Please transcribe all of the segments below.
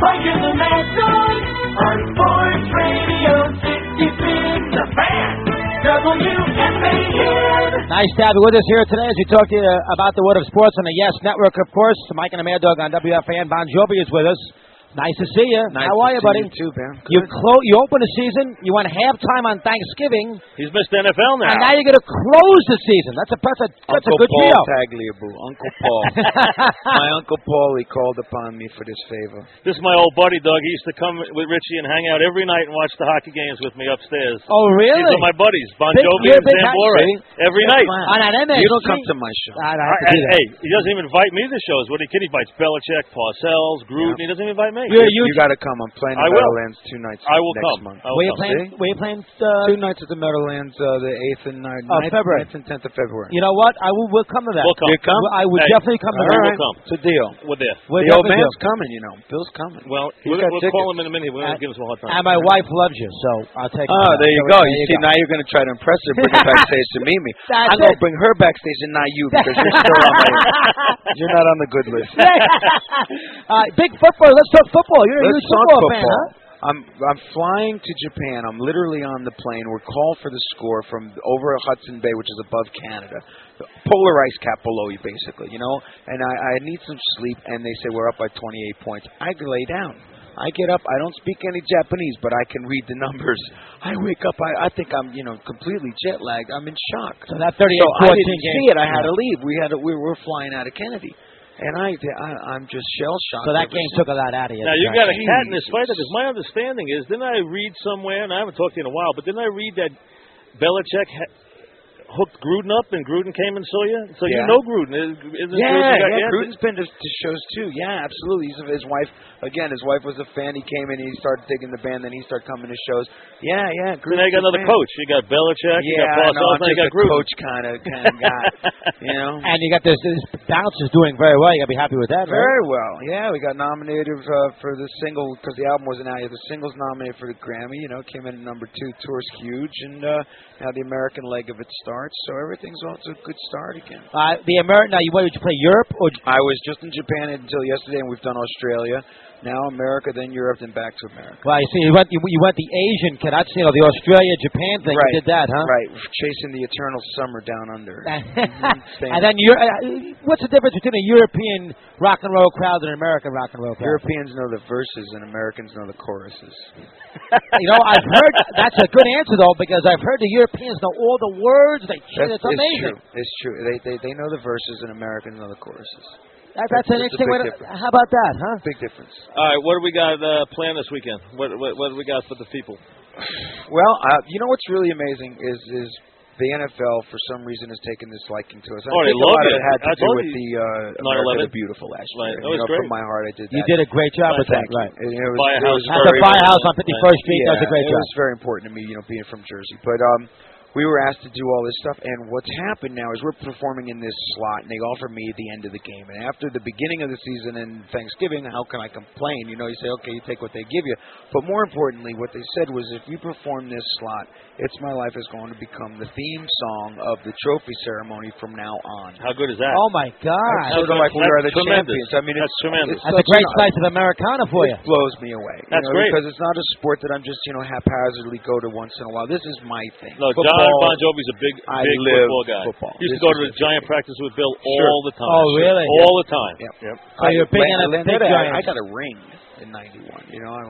Roger the Mad Dog on Sports Radio 66, The Fan, WFAN. Nice to have you with us here today as we talk to you about the world of sports on the Yes Network, of course. Mike and the Mad Dog on WFAN. Bon Jovi is with us. Nice to see you. Nice How are you, to buddy? see you too, man. You open the season. You went halftime on Thanksgiving. He's missed NFL now. And now you're going to close the season. That's a good Paul deal. Tagliabue. Uncle Paul. My Uncle Paul, he called upon me for this favor. This is my old buddy, Doug. He used to come with Richie and hang out every night and watch the hockey games with me upstairs. Oh, really? These are my buddies, Bon Jovi and Zambora. Every night. On an MSG. You don't come to my show. Hey, he doesn't even invite me to shows. What he invites Belichick, Parcells, Gruden. He doesn't even invite me. You got to come. I'm playing the Meadowlands 2 nights next month. Were you playing 2 nights at the Meadowlands, the 8th and 9th, February. 9th and 10th of February. You know what? We'll come to that. We'll come. You come? I would definitely come to that. We'll come. It's a deal. We're there. The old man's coming, you know. Bill's coming. Well, we'll call him in a minute. We're going to give him some hard time. And my wife loves you, so I'll take her. Oh, there you go. You see, now you're going to try to impress her, bring her backstage to meet me. I'm going to bring her backstage and not you because you're still on you're not on the good list. Big football. Let's talk football. You're a huge football fan, huh? I'm flying to Japan. I'm literally on the plane. We're called for the score from over Hudson Bay, which is above Canada. The polar ice cap below you, basically, you know. And I need some sleep, and they say we're up by 28 points. I lay down. I get up. I don't speak any Japanese, but I can read the numbers. I wake up. I think I'm, completely jet lagged. I'm in shock. So that 38-14 I didn't game. see it. I had to leave. We were flying out of Kennedy. And I'm just shell-shocked. So that game took a lot out of you. Now, you got a cat in this fight. Because my understanding is, didn't I read somewhere, and I haven't talked to you in a while, but didn't I read that Belichick hooked Gruden up, and Gruden came and saw you? So you know Gruden. Gruden's been to shows, too. Yeah, absolutely. His wife was a fan. He came in, and he started digging the band, then he started coming to shows. Yeah. So now you got another coach. You got Belichick, you got Parcells, now you got Gruden. Coach kind of guy, you know. And you got this Bounce is doing very well. You got to be happy with that, right? Very well. Yeah, we got nominated for the single, because the album wasn't out yet. The single's nominated for the Grammy, came in at number 2. Tour's huge, and now the American leg of it starts. So everything's off to a good start again. Now, did you play Europe? I was just in Japan until yesterday, and we've done Australia. Now America, then Europe, then back to America. Well, you see, you went the Asian kid. That's the Australia Japan thing. Right. You did that, huh? Right, chasing the eternal summer down under. And then what's the difference between a European rock and roll crowd and an American rock and roll crowd? Europeans know the verses, and Americans know the choruses. I've heard that's a good answer though, because I've heard the Europeans know all the words. It's amazing. It's true. They know the verses, and Americans know the choruses. That's an interesting way. How about that, huh? Big difference. All right, what do we got planned this weekend? What do we got for the people? Well, what's really amazing is the NFL for some reason has taken this liking to us. I think a lot of it had to do with the America the Beautiful last year. Right. Great. From my heart, I did that. You did a great job with that, right? It was at the Firehouse on 51st Street. That was a great job. It was very important to me, being from Jersey, but. We were asked to do all this stuff, and what's happened now is we're performing in this slot, and they offer me at the end of the game. And after the beginning of the season and Thanksgiving, how can I complain? You say, okay, you take what they give you. But more importantly, what they said was, if you perform this slot, It's My Life is going to become the theme song of the trophy ceremony from now on. How good is that? Oh, my God. It's sort of like we are the champions. I mean, that's tremendous. That's a great slice of Americana for you. It blows me away. That's great. Because it's not a sport that I'm just, haphazardly go to once in a while. This is my thing. No, John Bon Jovi's a big football guy. Football. He used to go to the Giant practice with Bill all the time. Oh, really? All the time. Yep. So you're big I got a ring in '91.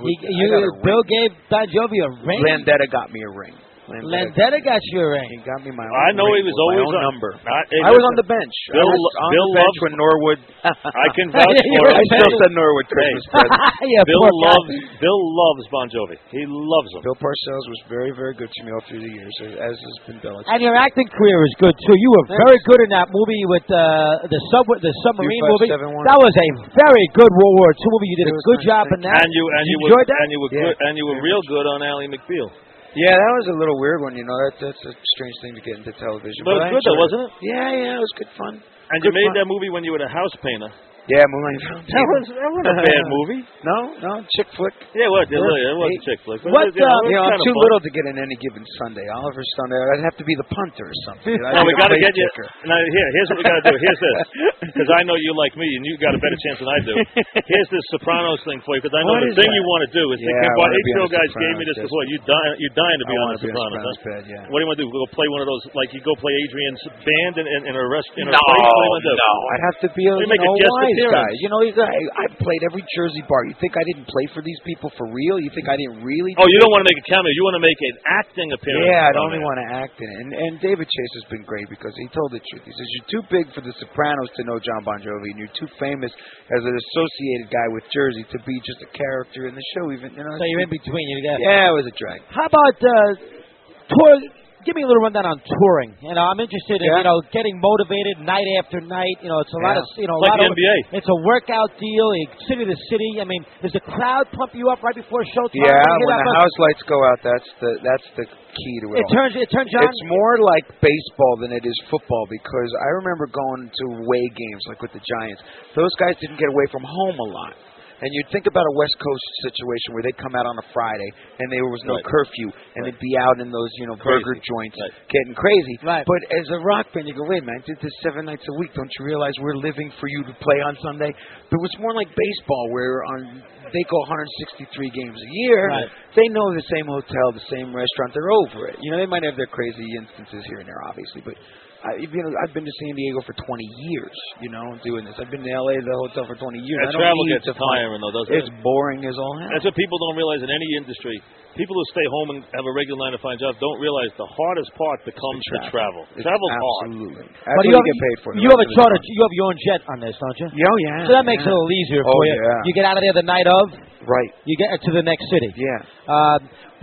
Bill gave Bon Jovi a ring? Landetta got me a ring. Landetta got you a ring. He got me my own I know ring he was always my own number. I was on the bench. Bill Bill loves when Norwood. I can vouch for it. I still said Norwood Christmas present. Bill loves Bon Jovi. He loves him. Bill Parcells was very, very good to me all through the years, as has been Belichick. And your acting career is good too. You were very good in that movie with the submarine movie. That was a very good World War II movie. You did a good job in that. And you enjoyed that. And you were real good on Ally McBeal. Yeah, that was a little weird one, That's a strange thing to get into television. But it was good, though, wasn't it? Yeah, it was good fun. And you made that movie when you were a house painter. Yeah, Moonlight. That wasn't a bad movie. No, chick flick. Yeah, it was a chick flick. I'm too little to get in any given Sunday. Oliver Stone, I'd have to be the punter or something. No, we got to get you. Now, here's what we got to do. Here's this. because I know you like me, and you got a better chance than I do. Here's this Sopranos thing for you, because I know the thing you want to do is HBO guys gave me this before. You're dying to be on the Sopranos. What do you want to do? Go play one of those, like you go play Adrian's band in a restaurant? No, I have to be a wise guy. You know, I played every Jersey bar. You think I didn't play for these people for real? You think I didn't really? Oh, you don't want to make a cameo. You want to make an acting appearance. Yeah, I'd only want to act in it. And David Chase has been great because he told the truth. He says, you're too big for the Sopranos to know John Bon Jovi, and you're too famous as an associated guy with Jersey to be just a character in the show. Even so you're in between. Yeah, it was a drag. How about tour? Give me a little rundown on touring. You know, I'm interested in getting motivated night after night. You know, it's a lot of like the NBA. It's a workout deal, city to city. I mean, does the crowd pump you up right before showtime? Yeah, when the house lights go out, that's the key to it. It turns on. It's more like baseball than it is football because I remember going to away games like with the Giants. Those guys didn't get away from home a lot. And you'd think about a West Coast situation where they'd come out on a Friday and there was no curfew and they'd be out in those, burger joints getting crazy. Right. But as a rock band, you go, wait, man, I did this 7 nights a week. Don't you realize we're living for you to play on Sunday? But it was more like baseball where they go 163 games a year. Right. They know the same hotel, the same restaurant. They're over it. They might have their crazy instances here and there, obviously, but I've been to San Diego for 20 years, doing this. I've been to L.A., the hotel, for 20 years. That travel gets tiring, though, doesn't it? It's boring as all hell. That's what people don't realize in any industry. People who stay home and have a regular 9-to-5 job don't realize the hardest part becomes the travel. Travel's hard. Absolutely. That's what you get paid for. You have a charter. You have your own jet on this, don't you? Oh, yeah. So that makes it a little easier for you. Yeah. You get out of there the night of. Right. You get to the next city. Yeah.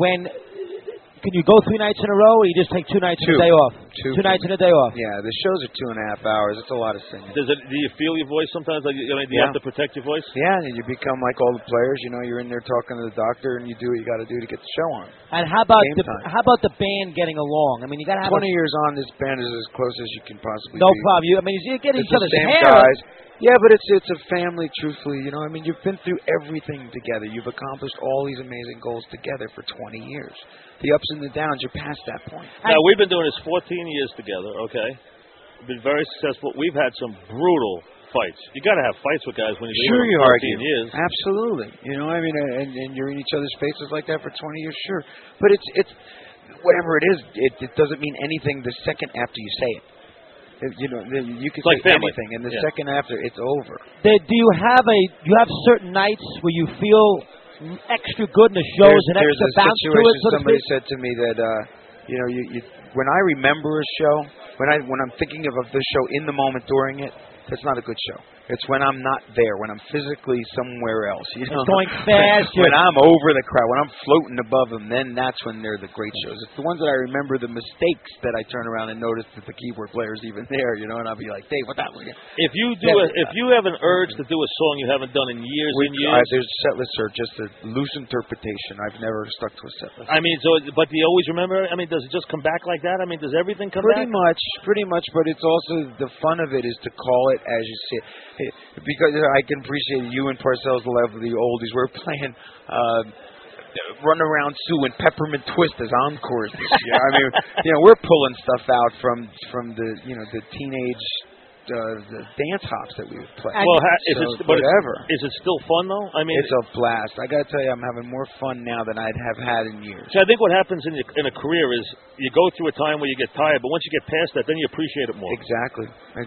Can you go 3 nights in a row, or you just take 2 nights and a day off? 2 nights and a day off. Yeah, the shows are 2.5 hours. It's a lot of singing. Do you feel your voice sometimes? Like, do you have to protect your voice? Yeah, and you become like all the players. You're in there talking to the doctor, and you do what you got to do to get the show on. And how about the band getting along? I mean, you got to have 20 years on. This band is as close as you can possibly be. No problem. You get each other's hair. Guys. Yeah, but it's a family, truthfully. You've been through everything together. You've accomplished all these amazing goals together for 20 years. The ups and the downs, you're past that point. Now, we've been doing this 14 years together, okay? Been very successful. We've had some brutal fights. You got to have fights with guys when you're you 14 years. Absolutely. And you're in each other's faces like that for 20 years, sure. But it's whatever it is, it doesn't mean anything the second after you say it. You can say anything, and the second after, it's over. Do you have certain nights where you feel extra good in the shows and extra bounce to it? Somebody said to me that when I remember a show, when I'm thinking of the show in the moment during it, it's not a good show. It's when I'm not there, when I'm physically somewhere else. It's going fast. When I'm over the crowd, when I'm floating above them, then that's when they're the great shows. It's the ones that I remember the mistakes that I turn around and notice that the keyboard player's even there, and I'll be like, Dave, what that was? If you have an urge to do a song you haven't done in years and years, there's set lists are just a loose interpretation. I've never stuck to a set list. But do you always remember? Does it just come back like that? Does everything come back? Pretty much. But it's also the fun of it is to call it as you see it. Because I can appreciate you and Parcells love the oldies. We're playing Run Around Sue and Peppermint Twist as encores this year. We're pulling stuff out from the teenage the dance hops that we would play. Is it still fun though? It's a blast. I got to tell you, I'm having more fun now than I'd have had in years. So I think what happens in a career is you go through a time where you get tired, but once you get past that, then you appreciate it more. Exactly.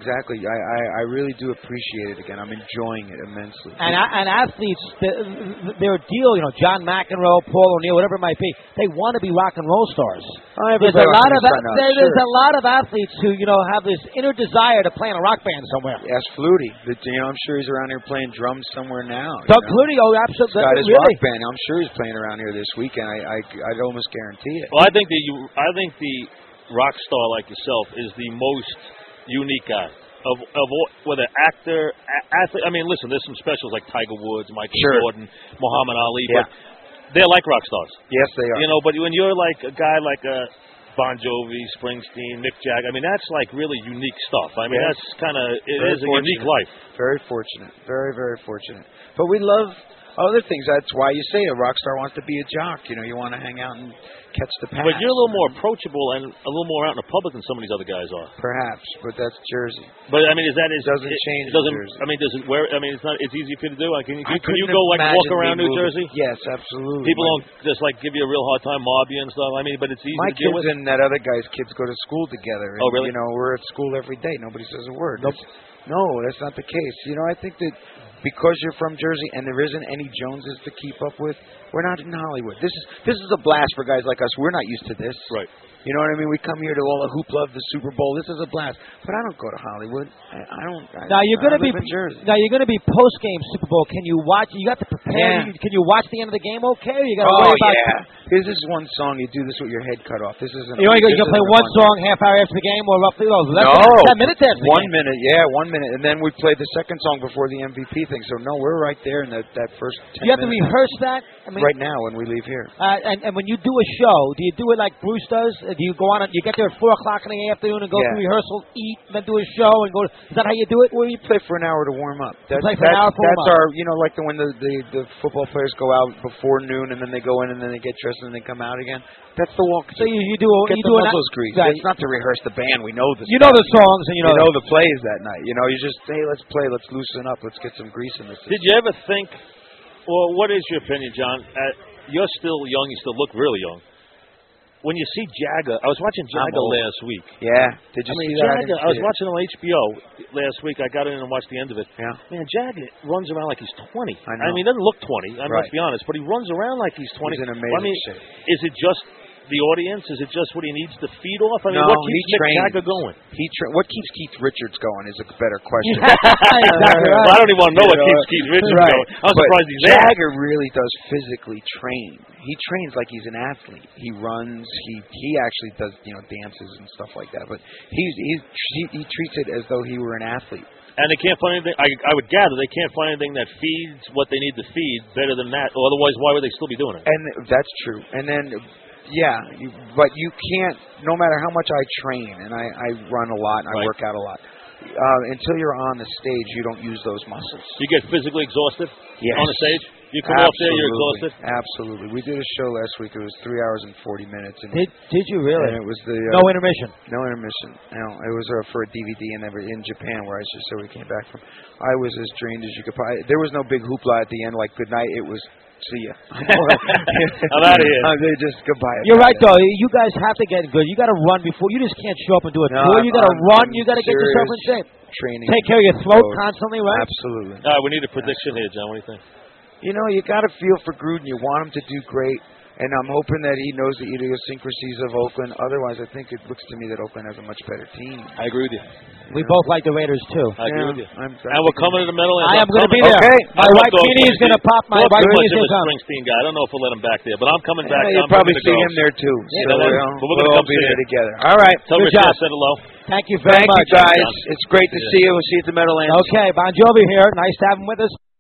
I really do appreciate it again. I'm enjoying it immensely. And athletes, their deal, John McEnroe, Paul O'Neill, whatever it might be, they want to be rock and roll stars. There's a lot of athletes who have this inner desire to play in a rock band somewhere. Ask Flutie. I'm sure he's around here playing drums somewhere now. Doug Flutie, absolutely. He's got his rock band. I'm sure he's playing around here this weekend. I'd almost guarantee it. Well, I think the rock star like yourself is the most unique guy of whether actor, athlete. Listen, there's some specials like Tiger Woods, Michael Jordan, Muhammad Ali, but they're like rock stars. Yes, they are. But when you're like a guy like Bon Jovi, Springsteen, Mick Jagger, that's like really unique stuff. That's kind of, it is a unique life. Very fortunate. Very, very fortunate. But we love other things. That's why you say a rock star wants to be a jock. You know, you want to hang out and catch the pass. But you're a little more approachable and a little more out in the public than some of these other guys are. Perhaps, but that's Jersey. But I mean, it doesn't change? Jersey. I mean, does it? Where? I mean, it's easy for you to do. Like, can you go like walk around New Jersey? Yes, absolutely. People don't just like give you a real hard time, mob you and stuff. I mean, but it's easy. My to deal kids with. and that other guy's kids go to school together. And, oh, really? You know, we're at school every day. Nobody says a word. Nope. No, that's not the case. You know, I think that because you're from Jersey and there isn't any Joneses to keep up with, we're not in Hollywood. This is a blast for guys like us. We're not used to this. Right. You know what I mean? We come here to all the hoopla of the Super Bowl. This is a blast. But I don't go to Hollywood. I don't. Now you're going to be in Jersey. Now you're going to be post game Super Bowl. Can you watch? You got to prepare. Yeah. Can you watch the end of the game? Okay. Or you got to worry about. Yeah. This is one song. You do this with your head cut off. This isn't. You know, you're going to play one song half hour after the game, or roughly less than 10 minutes after the 1 minute. Yeah, 1 minute, and then we play the second song before the MVP thing. So no, we're right there in that first 10 minutes. You have to rehearse that. I mean, right now when we leave here. And when you do a show, do you do it like Bruce does? Do you go on? You get there at 4 o'clock in the afternoon and go through rehearsal, eat, then do a show and go. Is that how you do it? Well, you play for an hour to warm up. Play for an hour to warm up. That's our, you know, like when the football players go out before noon and then they go in and then they get dressed and then they come out again. That's the walk. So you do muscles greased. Right. It's not to rehearse the band. We know the you know the songs and you know the plays that night. You know, you just hey, let's play, let's loosen up, let's get some grease in this. Did you ever think? Well, what is your opinion, John? You're still young. You still look really young. When you see Jagger, I was watching Jagger last week. Yeah, did you see that? Jagger, I was watching on HBO last week. I got in and watched the end of it. Yeah. Man, Jagger runs around like he's 20. I know. I mean, he doesn't look 20. Let's be honest, but he runs around like he's 20. He's in amazing shape. Is it just the audience? Is it just what he needs to feed off? I mean, no, what keeps Mick Jagger going? What keeps Keith Richards going is a better question. Exactly right. Well, I don't even want to know what keeps Keith Richards going. I'm surprised he's there. Jagger really does physically train. He trains like he's an athlete. He runs. He actually does dances and stuff like that. But he treats it as though he were an athlete. And they can't find anything. I would gather they can't find anything that feeds what they need to feed better than that. Or otherwise, why would they still be doing it? And that's true. And then. Yeah, but you can't, no matter how much I train, and I run a lot, and I work out a lot, until you're on the stage, you don't use those muscles. You get physically exhausted on the stage? You come off there, you're exhausted? Absolutely. We did a show last week. It was 3 hours and 40 minutes. And did you really? And it was no intermission? No intermission. No, it was for a DVD in Japan, where we came back from. I was as drained as you could probably. There was no big hoopla at the end, like good night. It was. See ya. I'm out of here. They just goodbye. You're right, though. You guys have to get good. You got to run before. You just can't show up and do a tour. You got to run. You got to get yourself in shape. Training. Take care of your throat constantly, right? Absolutely. We need a prediction here, John. What do you think? You know, you got to feel for Gruden. You want him to do great. And I'm hoping that he knows the idiosyncrasies of Oakland. Otherwise, I think it looks to me that Oakland has a much better team. I agree with you. We both like the Raiders, too. I agree with you. And we're coming to the middle. I am going to be there. Okay. My wife, Jeannie, is going to pop. My wife, Jeannie, is going to come. Springsteen guy. I don't know if we'll let him back there, but I'm coming back. You'll probably see him there, too. Yeah, but we're going to all be there together. All right. Tell Good job. Said hello. Thank you very much. Thank you, guys. It's great to see you. We'll see you at the Meadowlands. Okay, Bon Jovi here. Nice to have him with us.